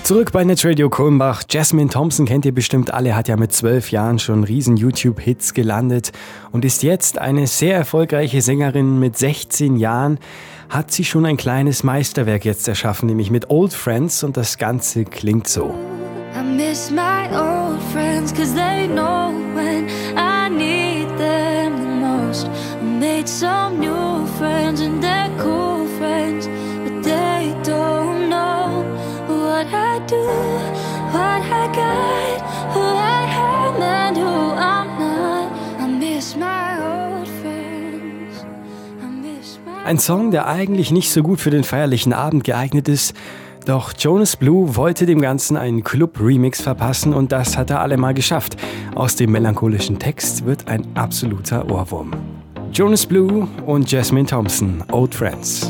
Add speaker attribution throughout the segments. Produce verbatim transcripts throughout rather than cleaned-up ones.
Speaker 1: Zurück bei Netradio Kulmbach. Jasmine Thompson kennt ihr bestimmt alle, hat ja mit zwölf Jahren schon riesen YouTube-Hits gelandet und ist jetzt eine sehr erfolgreiche Sängerin. Mit sechzehn Jahren hat sie schon ein kleines Meisterwerk jetzt erschaffen, nämlich mit Old Friends, und das Ganze klingt so.
Speaker 2: I miss my old friends cause they know when I need them the most. I made some new friends and they're cool friends, but they don't know what I do, what I got, who I am and who I'm not. I miss my old friends. I miss my
Speaker 1: Ein Song, der eigentlich nicht so gut für den feierlichen Abend geeignet ist, doch Jonas Blue wollte dem Ganzen einen Club-Remix verpassen und das hat er allemal geschafft. Aus dem melancholischen Text wird ein absoluter Ohrwurm. Jonas Blue und Jasmine Thompson, Old Friends.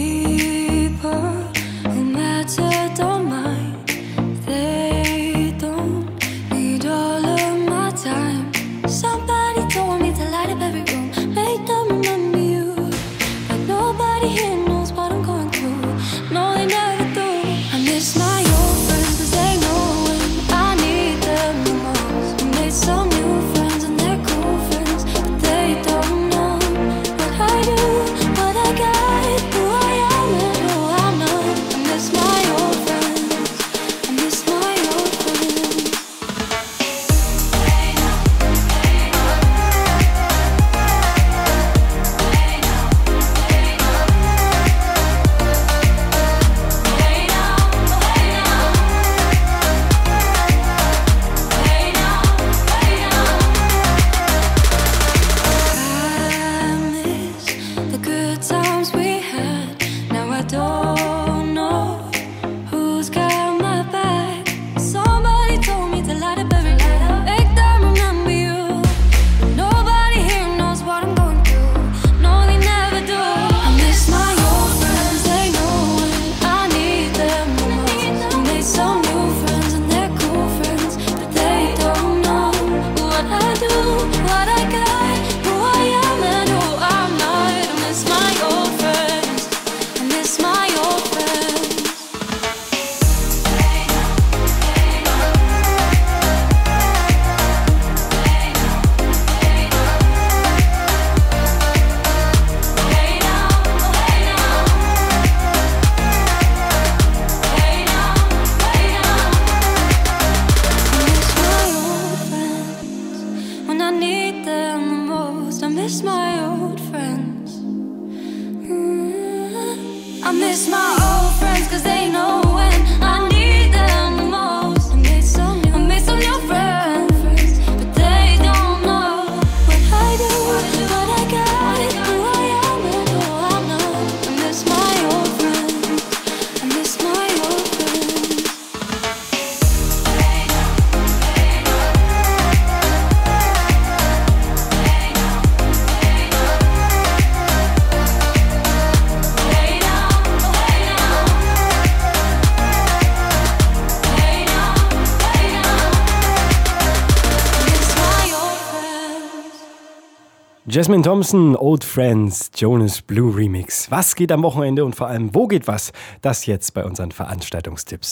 Speaker 1: Jasmine Thompson, Old Friends, Jonas Blue Remix. Was geht am Wochenende und vor allem, wo geht was? Das jetzt bei unseren Veranstaltungstipps.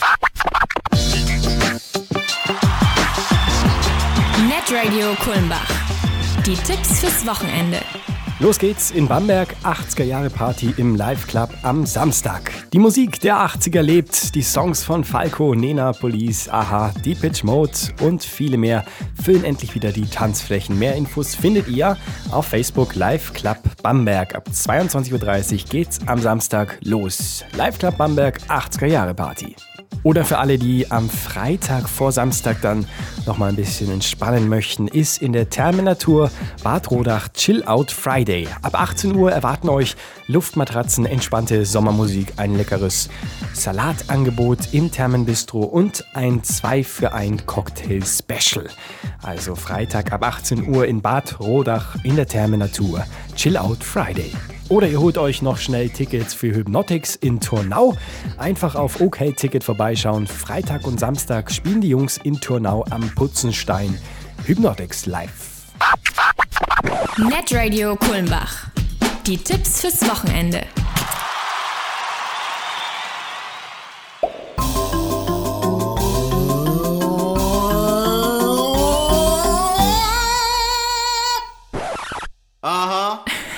Speaker 3: Netradio Kulmbach. Die Tipps fürs Wochenende.
Speaker 1: Los geht's in Bamberg, achtziger-Jahre-Party im Live-Club am Samstag. Die Musik der achtziger lebt, die Songs von Falco, Nena, Police, a-ha, Depeche Mode und viele mehr füllen endlich wieder die Tanzflächen. Mehr Infos findet ihr auf Facebook. Live-Club Bamberg. Ab zweiundzwanzig Uhr dreißig geht's am Samstag los. Live-Club Bamberg, achtziger-Jahre-Party. Oder für alle, die am Freitag vor Samstag dann nochmal ein bisschen entspannen möchten, ist in der Thermenatur Bad Rodach Chill Out Friday. Ab achtzehn Uhr erwarten euch Luftmatratzen, entspannte Sommermusik, ein leckeres Salatangebot im Thermenbistro und ein zwei für ein Cocktail-Special. Also Freitag ab achtzehn Uhr in Bad Rodach in der Thermenatur Chill Out Friday. Oder ihr holt euch noch schnell Tickets für Hypnotics in Turnau. Einfach auf OK-Ticket vorbeischauen. Freitag und Samstag spielen die Jungs in Turnau am Putzenstein. Hypnotics live.
Speaker 3: Netradio Kulmbach. Die Tipps fürs Wochenende.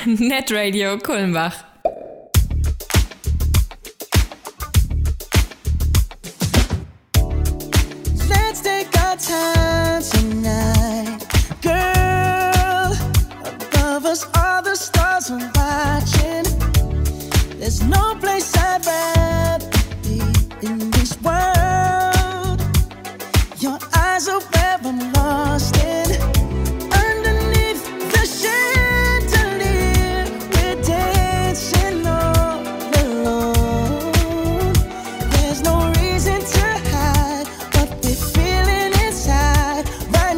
Speaker 3: Netradio Kulmbach.
Speaker 4: Let's take our time tonight, girl. Above us, all the stars are watching. There's no place I'd rather be in this world. Your eyes are where I'm lost in. Underneath the chandelier, we're dancing all alone. There's no reason to hide what we're feeling inside right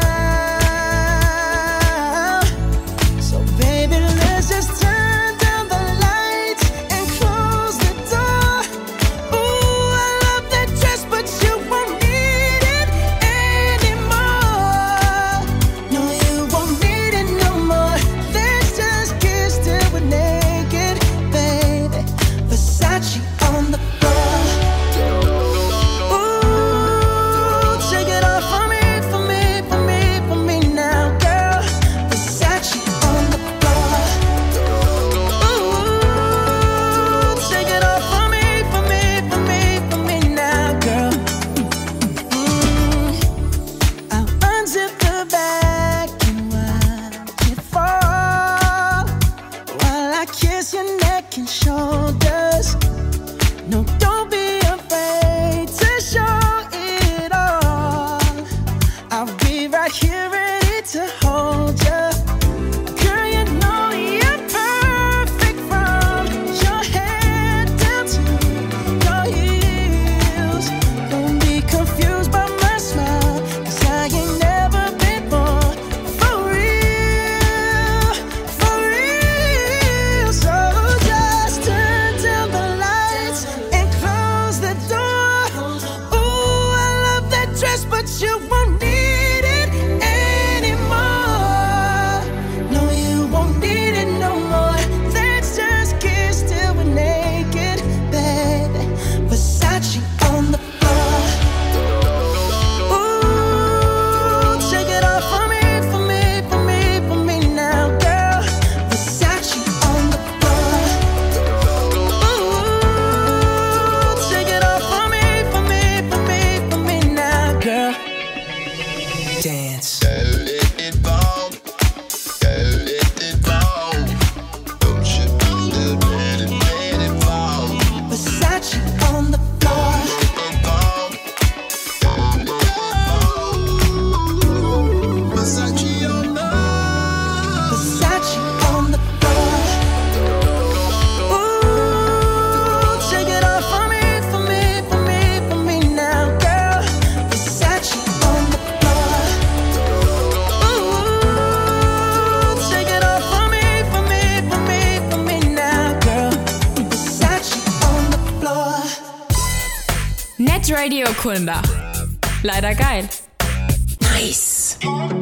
Speaker 4: now. So baby, let's just turn down the lights and close the door. Ooh, I love that dress, but you won't need it anymore. No, you won't need it no more. Let's just kiss till we're naked, baby. Versace on the floor. Ooh, take it off for me, for me, for me, for me now, girl. Versace on the floor. Ooh, take it off for me, for me, for me, for me now, girl. Mm. I'll unzip the back and watch it fall while I kiss your neck and shoulders. No, don't be afraid to show it all. I'll be right here ready to hold you. Girl, you know you're perfect from your head down to your heels. Don't be confused by my smile, 'cause I ain't never been more for real, for real. So just turn down the lights and close the door. Ooh, I love that dress, but you won't need it anymore. No, you won't need it no more. Let's just kiss till we're naked, baby. Versace on the floor. Ooh, take it off for me, for me, for me, for me now, girl. Versace on the floor. Ooh, take it off for me, for me, for me, for me now, girl. Dance. Versace on the floor. Versace on the floor. Ooh, take it off for me, for me, for me, for me now, girl. Versace on the floor. Ooh, take it off for me, for me, for me, for me now, girl. Versace on the floor.
Speaker 3: Netradio Kulmbach. Leider geil. Nice.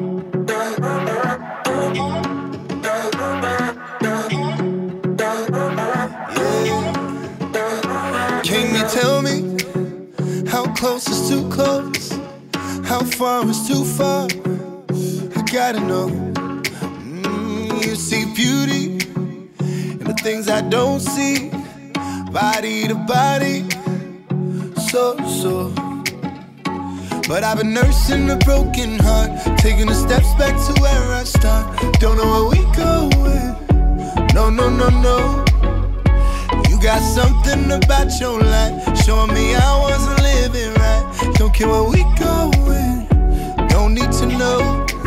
Speaker 5: Can you tell me how close is too close? How far is too far? I gotta know. Mm, you see beauty in the things I don't see. Body to body, so, so. But I've been nursing a broken heart, taking the steps back to where I start. Don't know where we going. No, no, no, no. You got something about your life, showing me I wasn't living right. Don't care where we going. Don't need to know.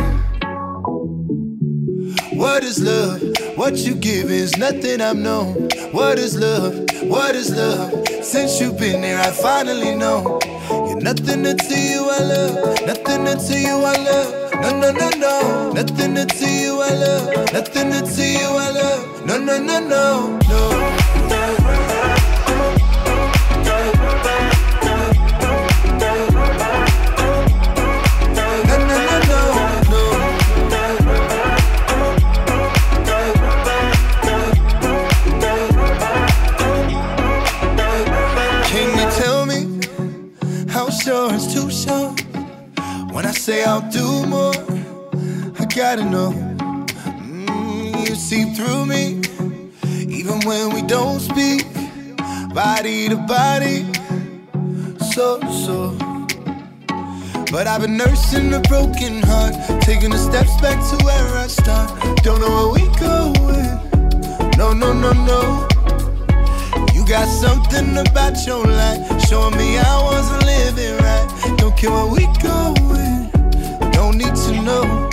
Speaker 5: What is love? What you give is nothing I've known. What is love? What is love? Since you've been there, I finally know. You're nothing until you I love. Nothing until you I love. No, no, no, no. Nothing until you I love. Nothing until you I love. No, no, no, no, no. Sure, it's too short. When I say I'll do more, I gotta know. Mm, you see through me, even when we don't speak, body to body, so, so. But I've been nursing a broken heart, taking the steps back to where I start. Don't know where we going, no, no, no, no. You got something about your life, showing me I wasn't living right. Don't care where we going, don't need to know.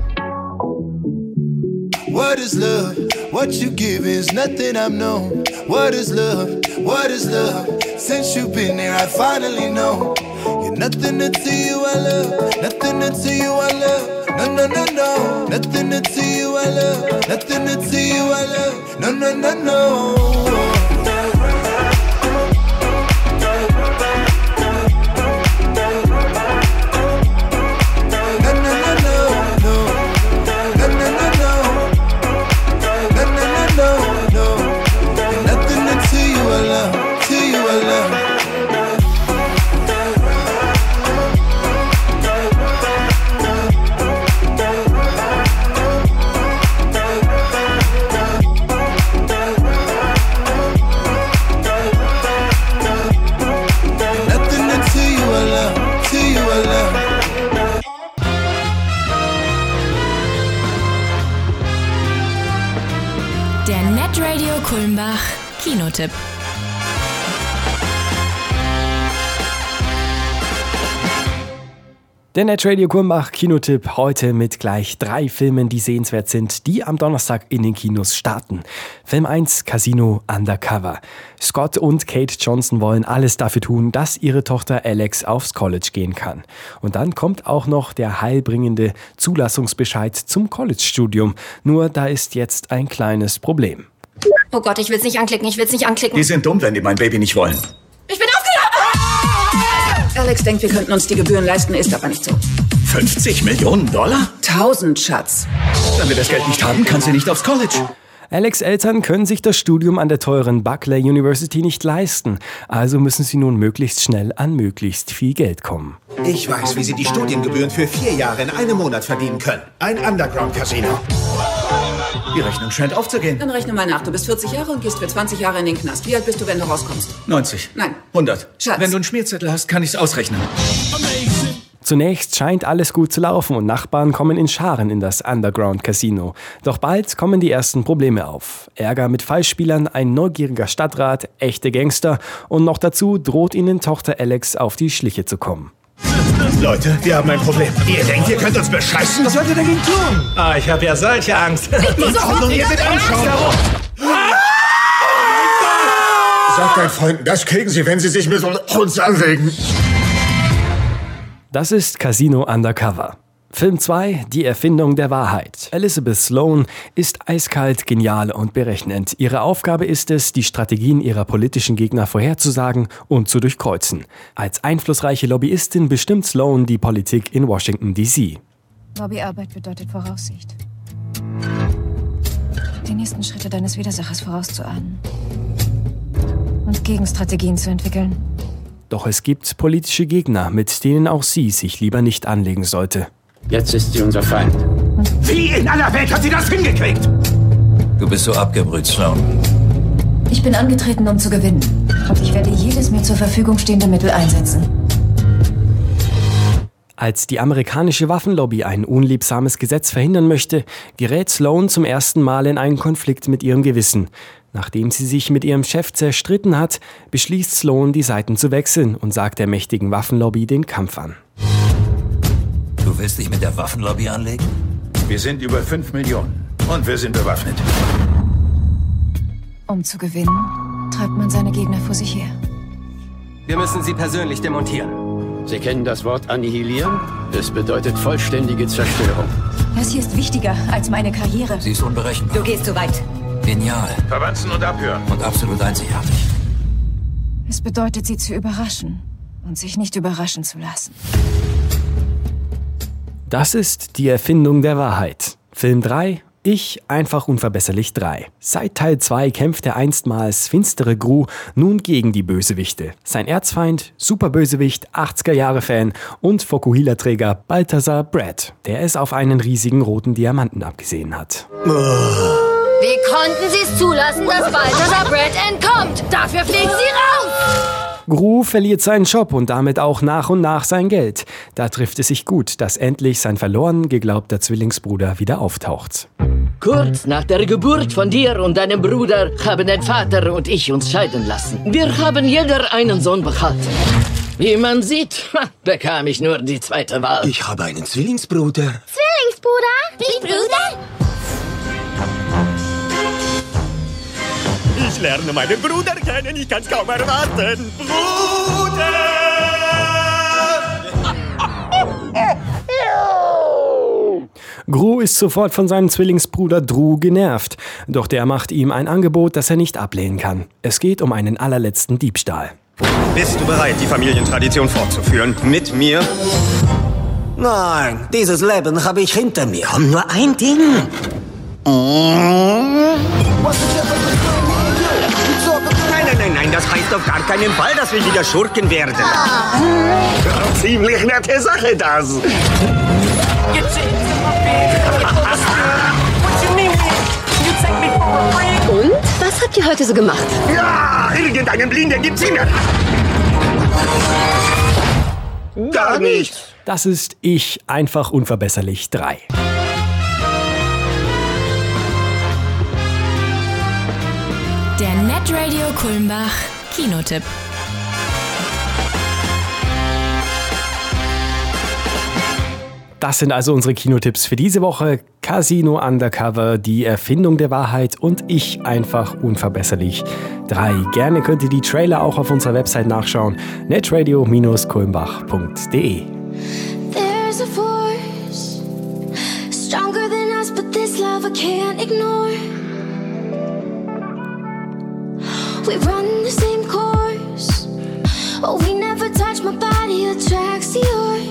Speaker 5: What is love? What you give is nothing I've known. What is love? What is love? Since you've been there, I finally know. You're nothing until you I love. Nothing until you I love. No, no, no, no. Nothing until you I love. Nothing until you I love. No, no, no, no.
Speaker 3: Der Netradio Kulmbach Kinotipp.
Speaker 1: Der Netradio Kulmbach Kinotipp heute mit gleich drei Filmen, die sehenswert sind, die am Donnerstag in den Kinos starten. Film eins, Casino Undercover. Scott und Kate Johnson wollen alles dafür tun, dass ihre Tochter Alex aufs College gehen kann. Und dann kommt auch noch der heilbringende Zulassungsbescheid zum College-Studium. Nur da ist jetzt ein kleines Problem.
Speaker 6: Oh Gott, ich will's nicht anklicken, ich will's nicht anklicken.
Speaker 7: Die sind dumm, wenn die mein Baby nicht wollen.
Speaker 6: Ich bin aufgelaufen!
Speaker 8: Alex denkt, wir könnten uns die Gebühren leisten, ist aber nicht so.
Speaker 7: fünfzig Millionen Dollar?
Speaker 8: Tausend, Schatz.
Speaker 7: Wenn wir das Geld nicht haben, kann sie nicht aufs College.
Speaker 1: Alex' Eltern können sich das Studium an der teuren Buckler University nicht leisten. Also müssen sie nun möglichst schnell an möglichst viel Geld kommen.
Speaker 9: Ich weiß, wie Sie die Studiengebühren für vier Jahre in einem Monat verdienen können. Ein Underground-Casino.
Speaker 7: Die Rechnung scheint aufzugehen.
Speaker 8: Dann rechne mal nach. Du bist vierzig Jahre und gehst für zwanzig Jahre in den Knast. Wie alt bist du, wenn du rauskommst?
Speaker 7: neunzig.
Speaker 8: Nein.
Speaker 7: hundert.
Speaker 8: Schatz.
Speaker 7: Wenn du einen Schmierzettel hast, kann ich's ausrechnen.
Speaker 1: Zunächst scheint alles gut zu laufen und Nachbarn kommen in Scharen in das Underground-Casino. Doch bald kommen die ersten Probleme auf. Ärger mit Falschspielern, ein neugieriger Stadtrat, echte Gangster und noch dazu droht ihnen Tochter Alex auf die Schliche zu kommen.
Speaker 9: Leute, wir haben ein Problem. Ihr denkt, ihr könnt uns bescheißen? Was sollt ihr dagegen tun? Ah, ich habe ja solche Angst. In Ordnung, ihr mit anschauen. Sagt deinen Freunden, das kriegen sie, wenn sie sich mit uns anlegen.
Speaker 1: Das ist Casino Undercover. Film zwei, die Erfindung der Wahrheit. Elizabeth Sloan ist eiskalt, genial und berechnend. Ihre Aufgabe ist es, die Strategien ihrer politischen Gegner vorherzusagen und zu durchkreuzen. Als einflussreiche Lobbyistin bestimmt Sloan die Politik in Washington D C.
Speaker 10: Lobbyarbeit bedeutet Voraussicht. Die nächsten Schritte deines Widersachers vorauszuahnen. Und Gegenstrategien zu entwickeln.
Speaker 1: Doch es gibt politische Gegner, mit denen auch sie sich lieber nicht anlegen sollte.
Speaker 11: Jetzt ist sie unser Feind.
Speaker 9: Wie in aller Welt hat sie das hingekriegt?
Speaker 11: Du bist so abgebrüht, Sloan.
Speaker 10: Ich bin angetreten, um zu gewinnen. Und ich werde jedes mir zur Verfügung stehende Mittel einsetzen.
Speaker 1: Als die amerikanische Waffenlobby ein unliebsames Gesetz verhindern möchte, gerät Sloan zum ersten Mal in einen Konflikt mit ihrem Gewissen. Nachdem sie sich mit ihrem Chef zerstritten hat, beschließt Sloan, die Seiten zu wechseln und sagt der mächtigen Waffenlobby den Kampf an.
Speaker 11: Du willst dich mit der Waffenlobby anlegen?
Speaker 9: Wir sind über fünf Millionen und wir sind bewaffnet.
Speaker 10: Um zu gewinnen, treibt man seine Gegner vor sich her.
Speaker 12: Wir müssen sie persönlich demontieren.
Speaker 11: Sie kennen das Wort annihilieren? Es bedeutet vollständige Zerstörung.
Speaker 10: Das hier ist wichtiger als meine Karriere.
Speaker 11: Sie ist unberechenbar.
Speaker 10: Du gehst zu weit.
Speaker 11: Genial.
Speaker 9: Verwanzen und abhören.
Speaker 11: Und absolut einzigartig.
Speaker 10: Es bedeutet, sie zu überraschen und sich nicht überraschen zu lassen.
Speaker 1: Das ist die Erfindung der Wahrheit. Film drei, Ich einfach unverbesserlich drei. Seit Teil zwei kämpft der einstmals finstere Gru nun gegen die Bösewichte. Sein Erzfeind, Superbösewicht, achtziger-Jahre-Fan und Fokuhila-Träger Balthazar Brad, der es auf einen riesigen roten Diamanten abgesehen hat.
Speaker 13: Wie konnten Sie es zulassen, dass Balthazar Brad entkommt? Dafür fliegen Sie raus!
Speaker 1: Gru verliert seinen Job und damit auch nach und nach sein Geld. Da trifft es sich gut, dass endlich sein verloren geglaubter Zwillingsbruder wieder auftaucht.
Speaker 14: Kurz nach der Geburt von dir und deinem Bruder haben dein Vater und ich uns scheiden lassen. Wir haben jeder einen Sohn behalten. Wie man sieht, bekam ich nur die zweite Wahl.
Speaker 15: Ich habe einen Zwillingsbruder.
Speaker 13: Zwillingsbruder? Zwillingsbruder?
Speaker 16: Ich lerne meinen Bruder kennen, ich kann's kaum erwarten. Bruder!
Speaker 1: Gru ist sofort von seinem Zwillingsbruder Dru genervt. Doch der macht ihm ein Angebot, das er nicht ablehnen kann. Es geht um einen allerletzten Diebstahl.
Speaker 16: Bist du bereit, die Familientradition fortzuführen? Mit mir?
Speaker 15: Nein, dieses Leben habe ich hinter mir. Und nur ein Ding.
Speaker 16: Nein, nein, nein, nein, das heißt auf gar keinen Fall, dass wir wieder Schurken werden. Ja, ziemlich nette Sache, das.
Speaker 13: Und? Was habt ihr heute so gemacht?
Speaker 16: Ja, irgendeinen Blinden gibt's immer. Gar nichts.
Speaker 1: Das ist Ich einfach unverbesserlich drei.
Speaker 3: Der Netradio Kulmbach Kinotipp.
Speaker 1: Das sind also unsere Kinotipps für diese Woche. Casino Undercover, Die Erfindung der Wahrheit und Ich einfach unverbesserlich drei. Gerne könnt ihr die Trailer auch auf unserer Website nachschauen. netradio Bindestrich kulmbach Punkt de.
Speaker 2: There's a force stronger than us, but this love I can't ignore. We run the same course. Oh, we never touch, my body attracts yours.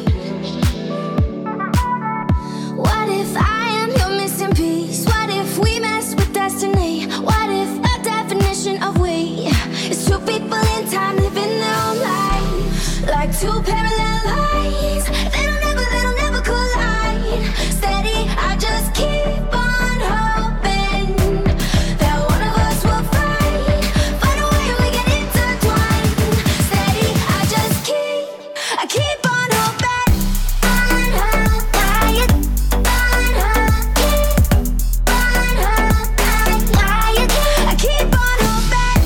Speaker 2: What if I am your missing piece? What if we mess with destiny? What if the definition of we is two people in time living their own life? Like two parallel lines, they don't ever, they don't ever collide. Steady, I just keep on hoping that one of us will find, find a way we get intertwined. Steady, I just keep, I keep on hoping, on hoping. I keep on hoping,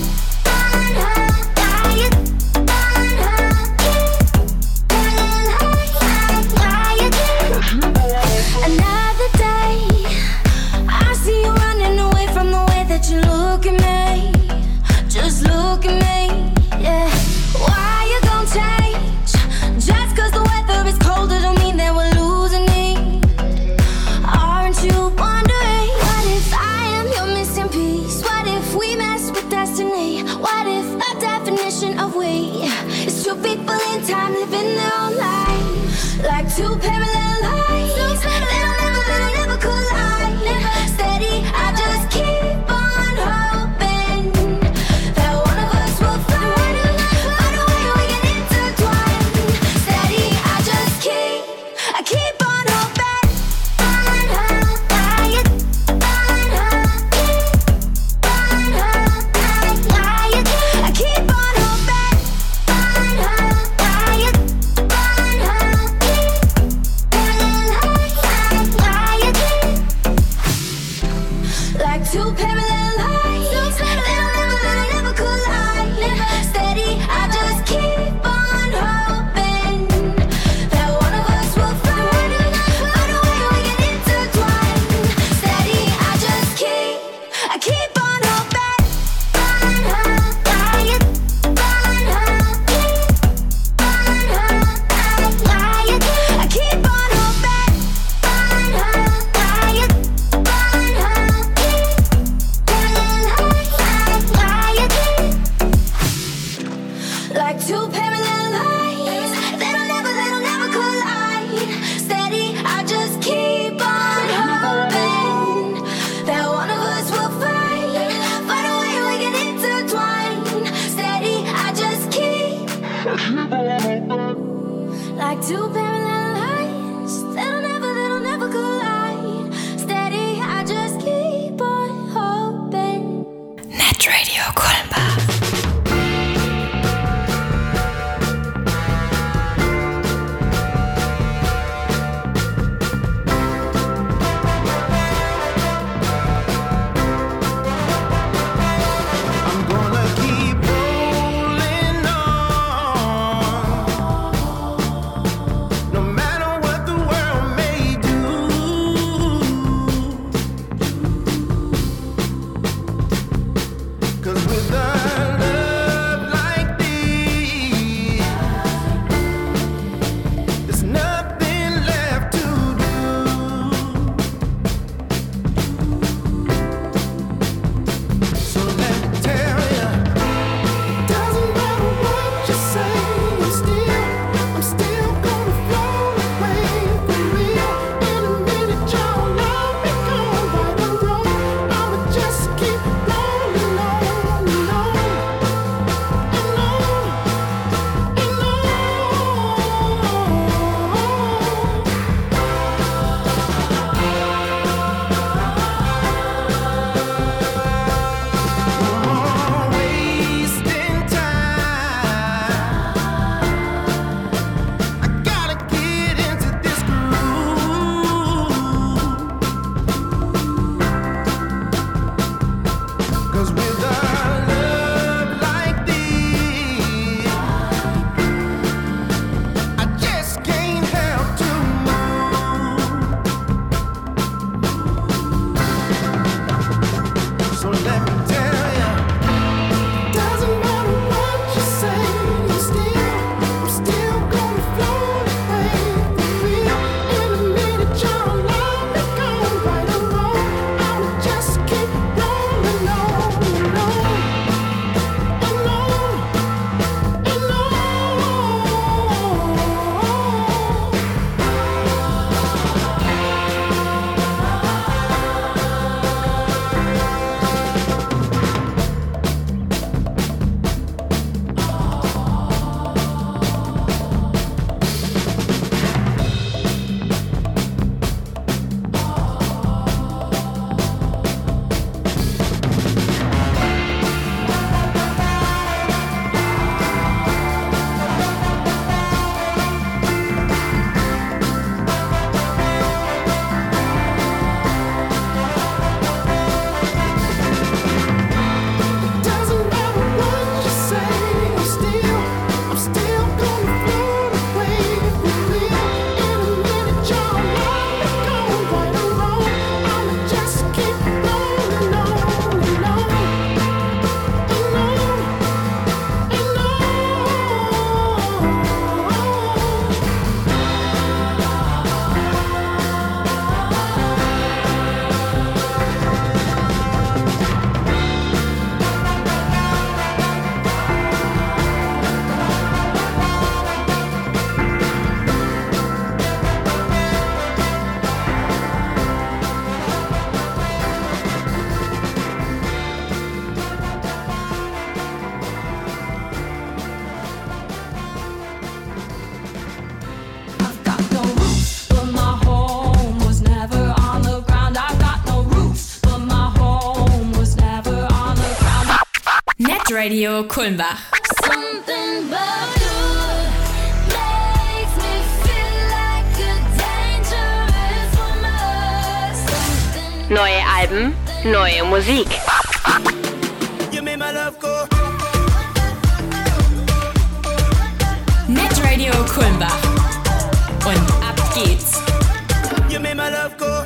Speaker 2: another day. I see you running away from the way that you look at me. Just look at me, yeah. Why you gon' change? Just cause the weather is colder don't mean that we're losing it. Aren't you wondering, what if I am your missing piece? What if we mess with destiny? What if the definition of we is two people in time living their own life? Like two parallel lines, they don't ever, they don't ever collide. Steady, I just keep on hoping that one of us will find, find a way we can intertwine. Steady, I just keep, I keep on hoping, on hoping, on hoping, on hoping. I keep on hoping, on hoping, on hoping.
Speaker 3: Netradio Kulmbach.
Speaker 2: Something about you makes me feel like a dangerous woman.
Speaker 17: Neue Alben, neue Musik.
Speaker 4: You made my love go.
Speaker 3: Netradio Kulmbach. Und ab geht's.
Speaker 4: You made my love go.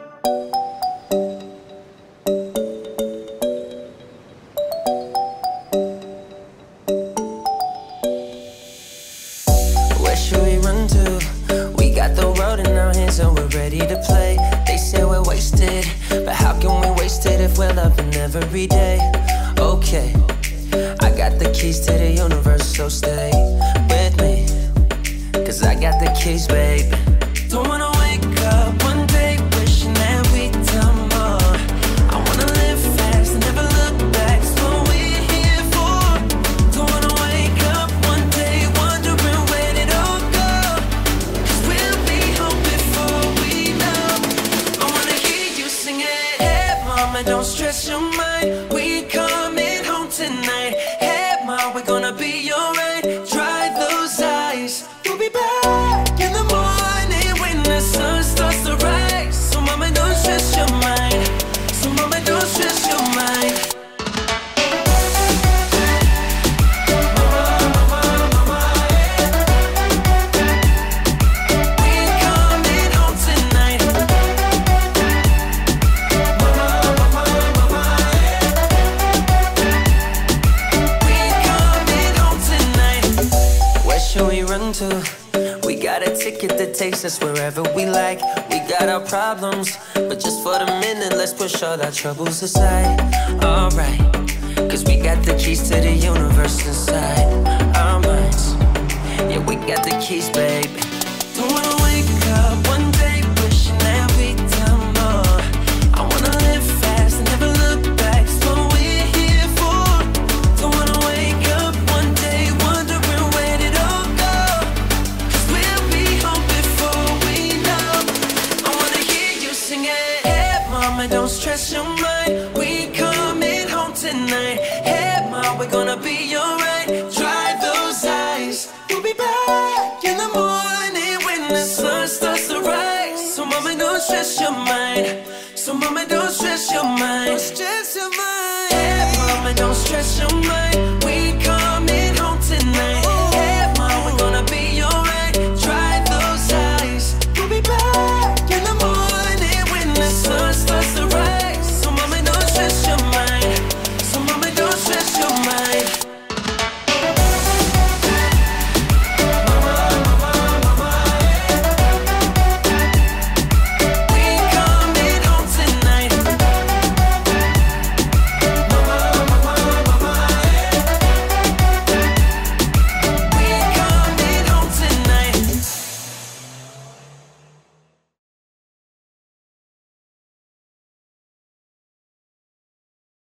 Speaker 18: Where should we run to? We got the world in our hands and we're ready to play. They say we're wasted, but how can we waste it if we're loving every day? Okay, I got the keys to the universe, so stay with me, cause I got the keys, babe. Don't wanna wake up one day wishing that we'd done more. I wanna live fast and never look back, that's what we're here for. Don't wanna wake up one day wondering where did it all go, cause we'll be home before we know. I wanna hear you sing it. Hey mama, don't stress your mind, we coming home tonight. Hey mom, we're gonna be alright. Dry those eyes, we'll be back in the morning when the sun starts to rise. So mama, don't stress your mind. So mama, don't stress your mind. To. We got a ticket that takes us wherever we like. We got our problems, but just for the minute, let's push all our troubles aside. Alright, cause we got the keys to the universe inside our minds. Yeah, we got the keys, babe. Don't wanna wake up one day wishing that we'd done more. I wanna live fast and never look back, that's what we're here for. Don't wanna wake up one day wondering where did all don't stress your mind, we coming home tonight. Hey mom, we're gonna be alright. Dry those eyes, we'll be back in the morning when the sun starts to rise. So mama, don't stress your mind. So mama, don't stress your mind. Don't stress your mind. Hey mama, don't stress your mind, we coming